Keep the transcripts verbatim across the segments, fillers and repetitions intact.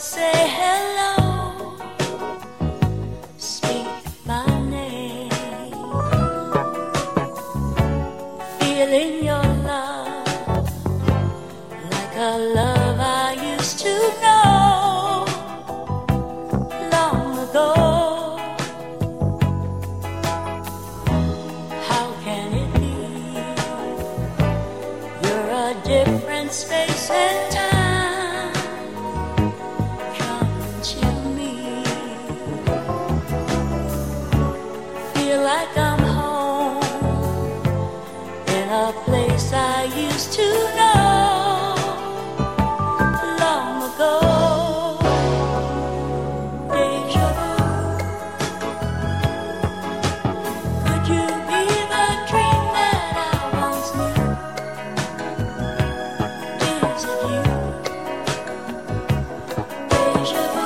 say hello, speak my name, feeling your love like a love I used to know long ago. How can it be? You're a different space and time. Like I'm home in a place I used to know long ago. Deja vu. Could you be the dream that I once knew? Is it you? Deja vu.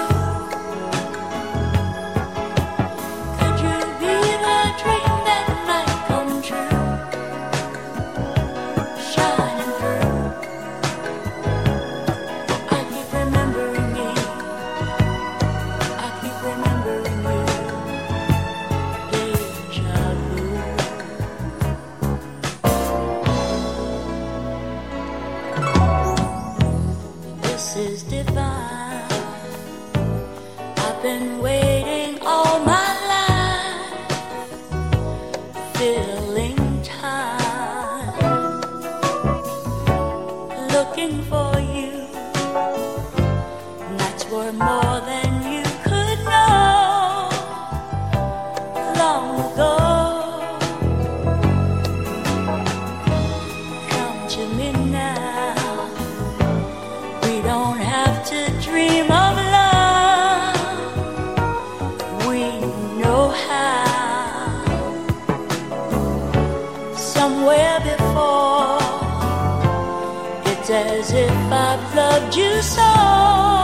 This is divine. I've been waiting all my life, filling time, looking for you. Nights were more than you could know long ago. Come to me now. We don't have to dream of love. We know how. Somewhere before, it's as if I've loved you so.